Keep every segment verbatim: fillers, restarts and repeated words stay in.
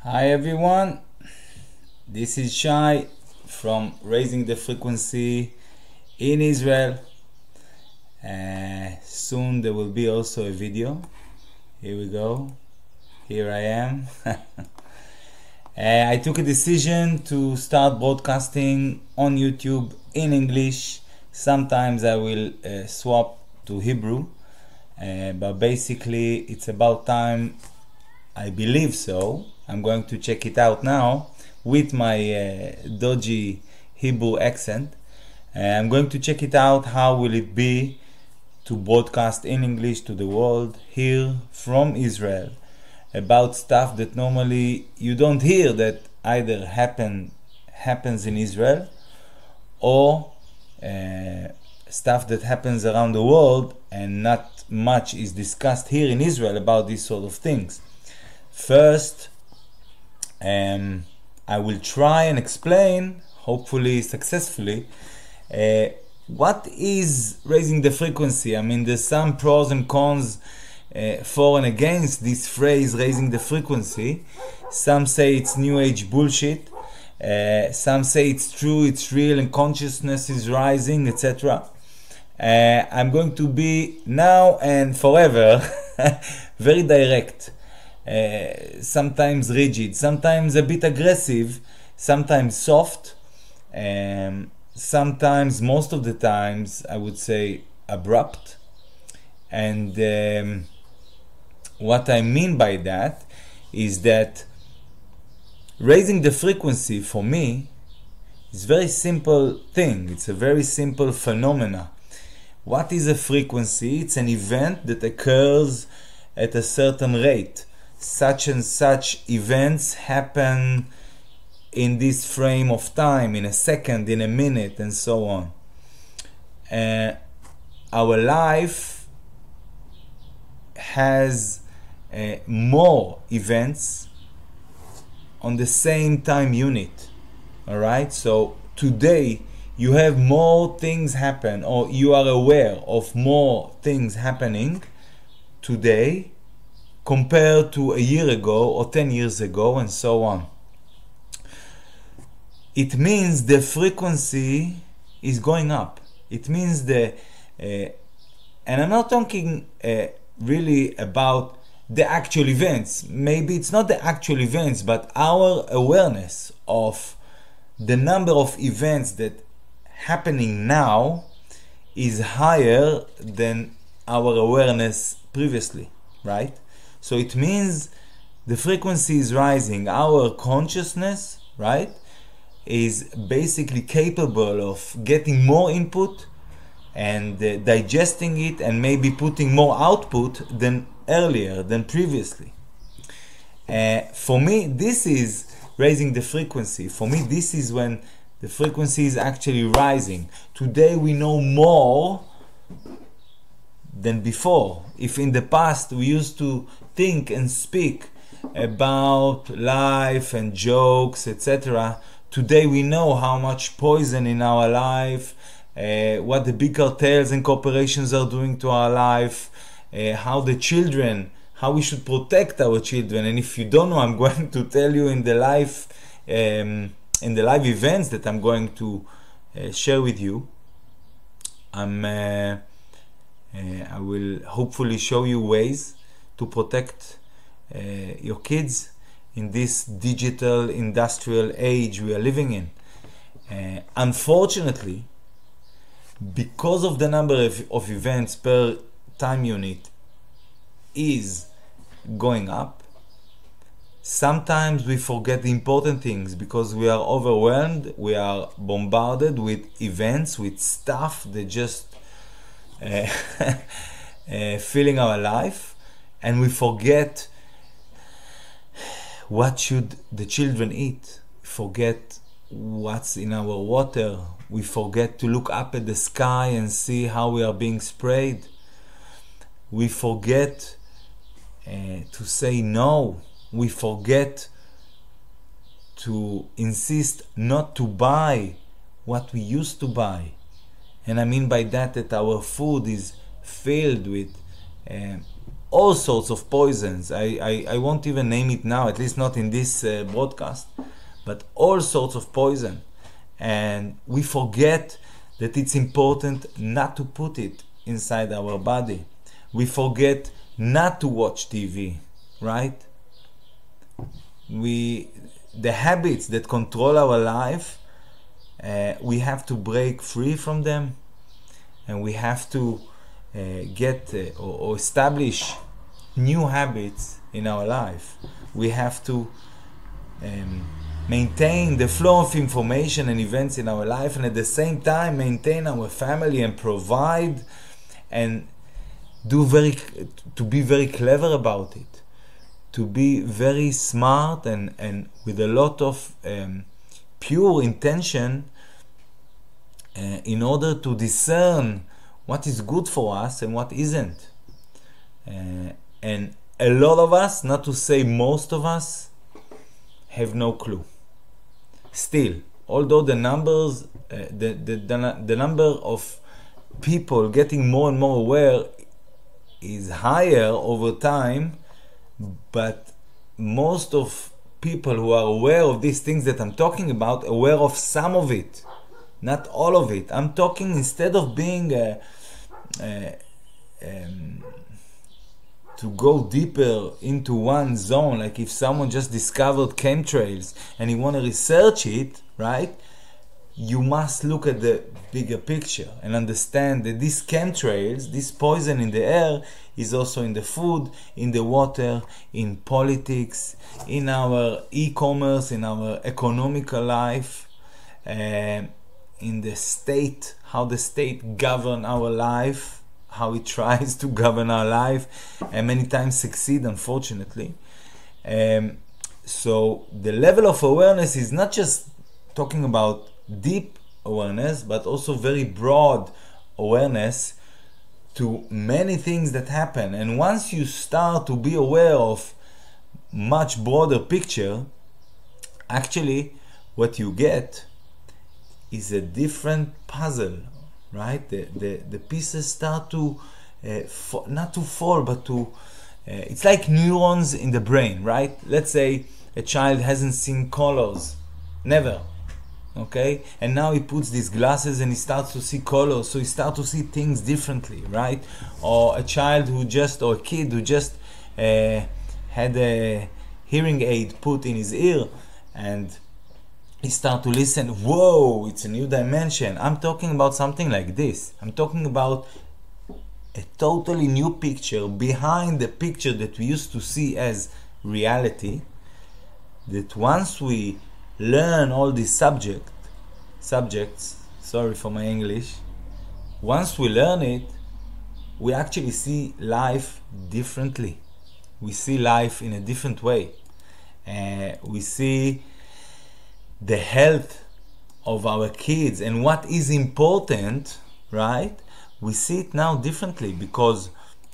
Hi everyone, this is Shai from Raising the Frequency in Israel. Uh, soon there will be also a video. Here we go. Here I am. uh, I took a decision to start broadcasting on YouTube in English. Sometimes I will uh, swap to Hebrew, uh, but basically it's about time. I believe so. I'm going to check it out now with my uh, dodgy Hebrew accent. Uh, I'm going to check it out. How will it be to broadcast in English to the world here from Israel about stuff that normally you don't hear that either happen happens in Israel or uh, stuff that happens around the world and not much is discussed here in Israel about these sort of things. First, um, I will try and explain, hopefully successfully, uh, what is raising the frequency. I mean, there's some pros and cons uh, for and against this phrase, raising the frequency. Some say it's new age bullshit. Uh, some say it's true, it's real, and consciousness is rising, et cetera. Uh, I'm going to be now and forever very direct. Uh, sometimes rigid, sometimes a bit aggressive, sometimes soft, um, sometimes, most of the times, I would say abrupt. And um, what I mean by that is that raising the frequency for me is a very simple thing. It's a very simple phenomena. What is a frequency? It's an event that occurs at a certain rate. Such and such events happen in this frame of time, in a second, in a minute, and so on. Uh, our life has uh, more events on the same time unit. All right? So today you have more things happen, or you are aware of more things happening today compared to a year ago or ten years ago, and so on. It means the frequency is going up. It means the, uh, and I'm not talking uh, really about the actual events. Maybe it's not the actual events, but our awareness of the number of events that happening now is higher than our awareness previously, right? So it means the frequency is rising. Our consciousness, right, is basically capable of getting more input and uh, digesting it and maybe putting more output than earlier, than previously. Uh, for me, this is raising the frequency. For me, this is when the frequency is actually rising. Today we know more than before. If in the past we used to think and speak about life and jokes, et cetera, today we know how much poison in our life, uh, what the big cartels and corporations are doing to our life, uh, how the children, how we should protect our children. And if you don't know, I'm going to tell you in the live, um, in the live events that I'm going to uh, share with you. I'm uh, Uh, I will hopefully show you ways to protect uh, your kids in this digital industrial age we are living in. Uh, unfortunately, because of the number of, of events per time unit is going up, sometimes we forget the important things because we are overwhelmed, we are bombarded with events, with stuff that just Uh, uh, filling our life, and we forget what should the children eat. We forget what's in our water. We forget to look up at the sky and see how we are being sprayed. We forget uh, to say no. We forget to insist not to buy what we used to buy. And I mean by that that our food is filled with uh, all sorts of poisons. I, I, I won't even name it now, at least not in this uh, broadcast, but all sorts of poison. And we forget that it's important not to put it inside our body. We forget not to watch T V, right? We, the habits that control our life, uh, we have to break free from them, and we have to uh, get uh, or, or establish new habits in our life. We have to um, maintain the flow of information and events in our life, and at the same time maintain our family and provide and do very to be very clever about it, to be very smart and and with a lot of um, pure intention uh, in order to discern what is good for us and what isn't. Uh, and a lot of us, not to say most of us, have no clue. Still, although the numbers, uh, the, the, the, the number of people getting more and more aware is higher over time, but most of people who are aware of these things that I'm talking about, aware of some of it, not all of it. I'm talking, instead of being uh, uh, um, to go deeper into one zone, like if someone just discovered chemtrails and you want to research it, right? You must look at the bigger picture and understand that these chemtrails, this poison in the air, is also in the food, in the water, in politics, in our e-commerce, in our economical life, uh, in the state, how the state govern our life, how it tries to govern our life, and many times succeed, unfortunately. Um, so the level of awareness is not just talking about deep awareness, but also very broad awareness to many things that happen. And once you start to be aware of much broader picture, actually what you get is a different puzzle, right? The the, the pieces start to uh, fo- not to fall, but to uh, it's like neurons in the brain, right? Let's say a child hasn't seen colors, never. Okay, and now he puts these glasses and he starts to see colors, so he starts to see things differently, right? Or a child who just, or a kid who just uh, had a hearing aid put in his ear and he starts to listen. Whoa, it's a new dimension. I'm talking about something like this. I'm talking about a totally new picture behind the picture that we used to see as reality, that once we learn all these subject subjects sorry for my English, once we learn it, we actually see life differently. We see life in a different way. Uh, we see the health of our kids and what is important, right? We see it now differently, because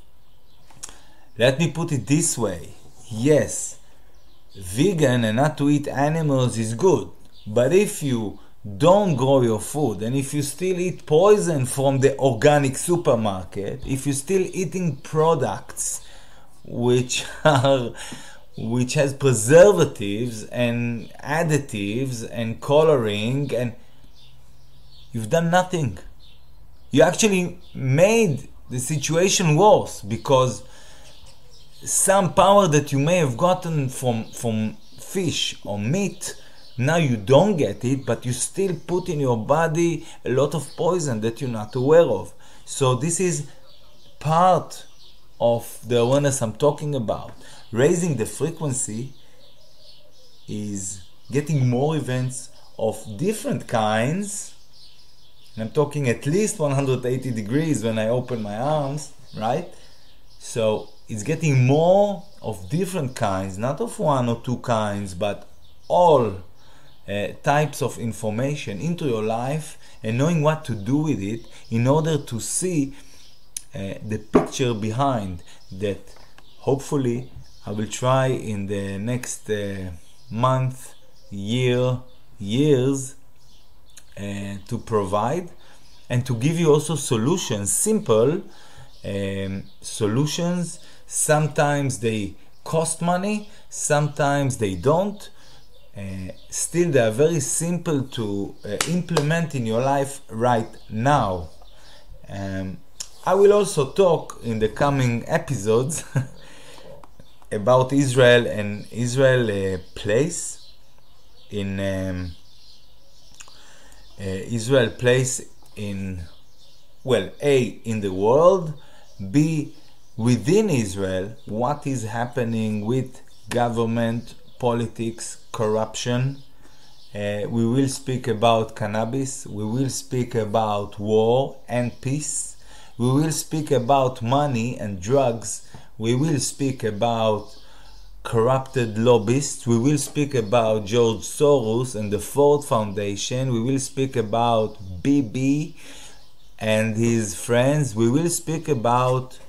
let me put it this way. Yes, vegan and not to eat animals is good, but if you don't grow your food and if you still eat poison from the organic supermarket, if you're still eating products which are which has preservatives and additives and coloring, and you've done nothing. You actually made the situation worse, because some power that you may have gotten from from fish or meat, now you don't get it, but you still put in your body a lot of poison that you're not aware of. So this is part of the awareness I'm talking about. Raising the frequency is getting more events of different kinds, and I'm talking at least one hundred eighty degrees when I open my arms, right? So it's getting more of different kinds, not of one or two kinds, but all uh, types of information into your life, and knowing what to do with it in order to see uh, the picture behind that. Hopefully I will try in the next uh, month, year, years uh, to provide and to give you also solutions, simple um, solutions, Sometimes they cost money, sometimes they don't. Uh, still, they are very simple to uh, implement in your life right now. Um, I will also talk in the coming episodes about Israel and Israel uh, place in um, uh, Israel place in, well, A, in the world, B, within Israel, what is happening with government, politics, corruption. Uh, we will speak about cannabis, we will speak about war and peace, we will speak about money and drugs, we will speak about corrupted lobbyists, we will speak about George Soros and the Ford Foundation, we will speak about Bibi and his friends, we will speak about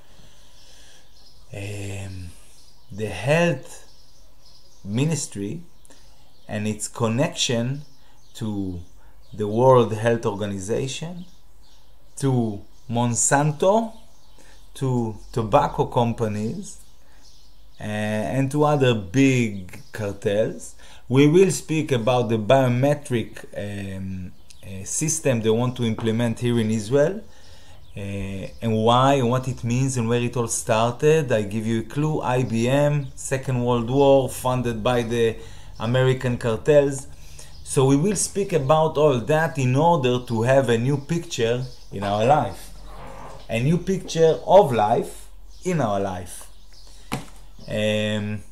um, the health ministry and its connection to the World Health Organization, to Monsanto, to tobacco companies, uh, and to other big cartels. We will speak about the biometric um, uh, system they want to implement here in Israel, uh, and why and what it means and where it all started. I give you a clue: I B M, Second World War, funded by the American cartels. So we will speak about all that in order to have a new picture in our life, a new picture of life in our life. Um,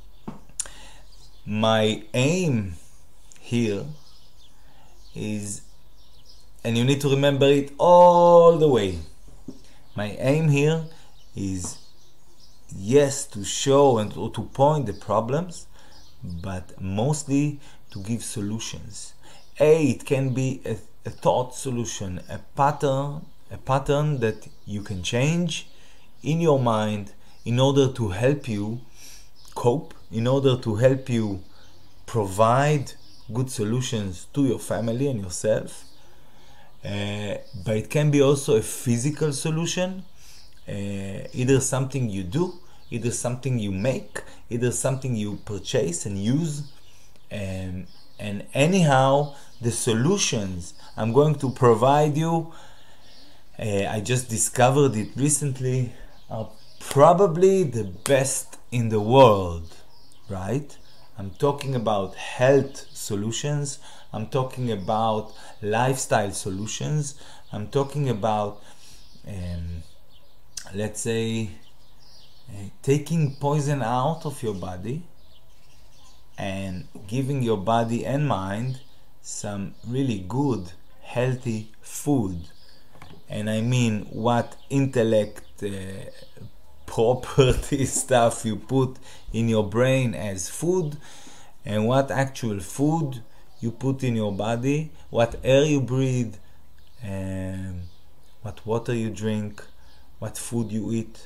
my aim here is, and you need to remember it all the way, my aim here is, yes, to show and to point the problems, but mostly to give solutions. A, it can be a, a thought solution, a pattern, a pattern that you can change in your mind in order to help you cope, in order to help you provide good solutions to your family and yourself. Uh, but it can be also a physical solution, uh, either something you do, either something you make, either something you purchase and use. Um, and anyhow, the solutions I'm going to provide you, uh, I just discovered it recently, are probably the best in the world, right? I'm talking about health solutions, I'm talking about lifestyle solutions, I'm talking about, um, let's say, uh, taking poison out of your body and giving your body and mind some really good, healthy food. And I mean what intellect, uh, property stuff you put in your brain as food, and what actual food you put in your body, what air you breathe, um, what water you drink, what food you eat,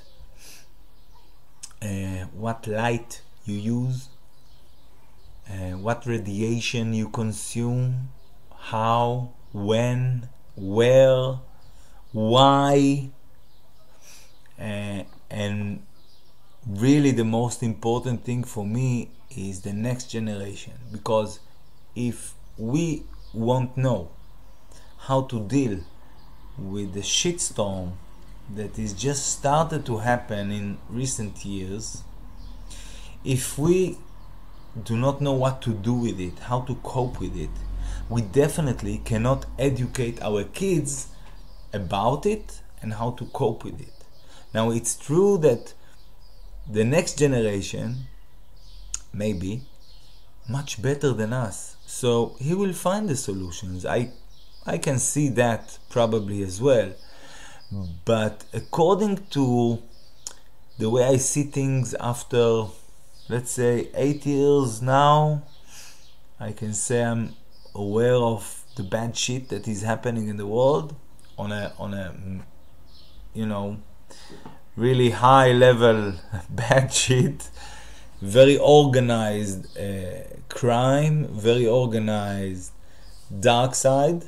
uh, what light you use, uh, what radiation you consume, how, when, where, why, uh, and really the most important thing for me is the next generation, because if we won't know how to deal with the shitstorm that is just started to happen in recent years, if we do not know what to do with it, how to cope with it, we definitely cannot educate our kids about it and how to cope with it. Now, it's true that the next generation may be much better than us, so he will find the solutions. I, I can see that probably as well. But according to the way I see things after, let's say, eight years now, I can say I'm aware of the bad shit that is happening in the world on a on a you know really high level bad shit, very organized uh, crime, very organized dark side.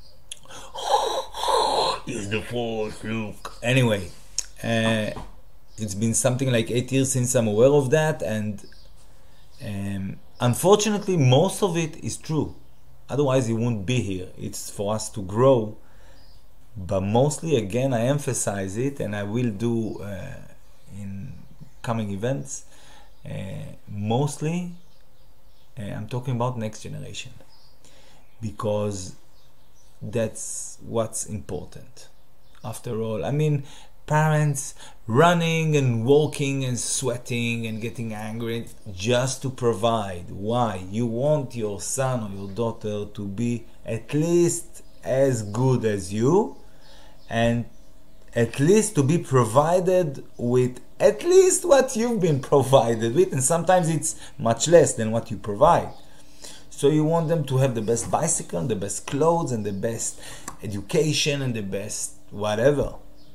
Is the force, look. Anyway, uh, it's been something like eight years since I'm aware of that, and um, unfortunately most of it is true. Otherwise it wouldn't be here. It's for us to grow. But mostly, again, I emphasize it, and I will do uh, in coming events. Uh, mostly, uh, I'm talking about next generation, because that's what's important. After all, I mean, parents running and walking and sweating and getting angry just to provide. Why? You want your son or your daughter to be at least as good as you, and at least to be provided with at least what you've been provided with, and sometimes it's much less than what you provide. So you want them to have the best bicycle, the best clothes, and the best education, and the best whatever.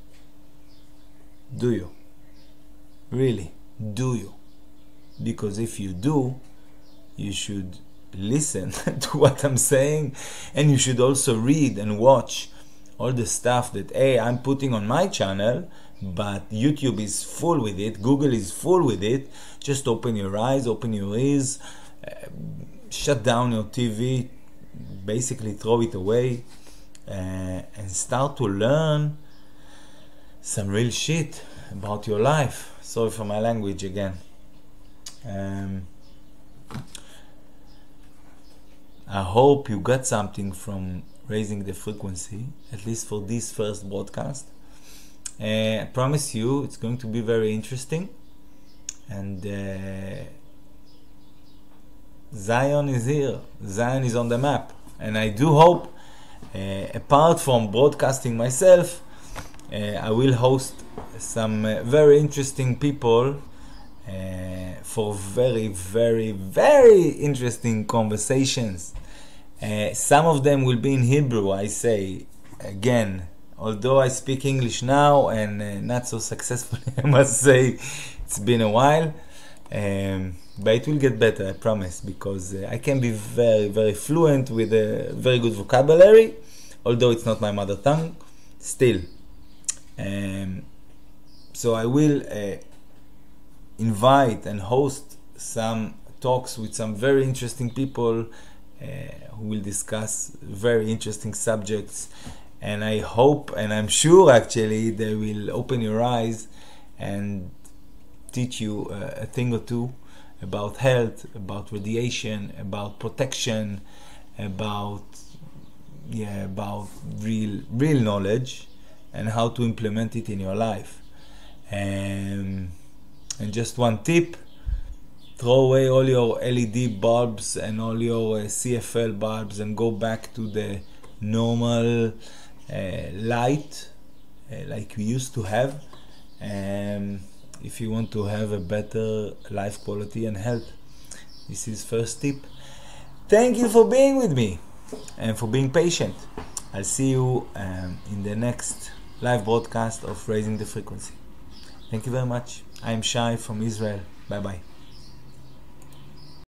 Do you? Really? Do you? Because if you do, you should listen to what I'm saying, and you should also read and watch all the stuff that hey, I'm putting on my channel, but YouTube is full with it, Google is full with it. Just open your eyes, open your ears, uh, shut down your T V, basically throw it away, uh, and start to learn some real shit about your life. Sorry for my language again. Um, I hope you got something from raising the frequency, at least for this first broadcast. Uh, I promise you it's going to be very interesting, and uh, Zion is here. Zion is on the map, and I do hope, uh, apart from broadcasting myself, uh, I will host some uh, very interesting people uh, for very, very, very interesting conversations. Uh, some of them will be in Hebrew, I say, again, although I speak English now, and uh, not so successfully, I must say, it's been a while, um, but it will get better, I promise, because uh, I can be very, very fluent with a very good vocabulary, although it's not my mother tongue, still. Um, so I will uh, invite and host some talks with some very interesting people Uh, who will discuss very interesting subjects, and I hope, and I'm sure actually, they will open your eyes and teach you uh, a thing or two about health, about radiation, about protection, about yeah, about real real knowledge, and how to implement it in your life. Um, and just one tip: throw away all your L E D bulbs and all your uh, C F L bulbs and go back to the normal uh, light uh, like we used to have, um, if you want to have a better life quality and health. This is first tip. Thank you for being with me and for being patient. I'll see you um, in the next live broadcast of Raising the Frequency. Thank you very much. I'm Shai from Israel. Bye bye.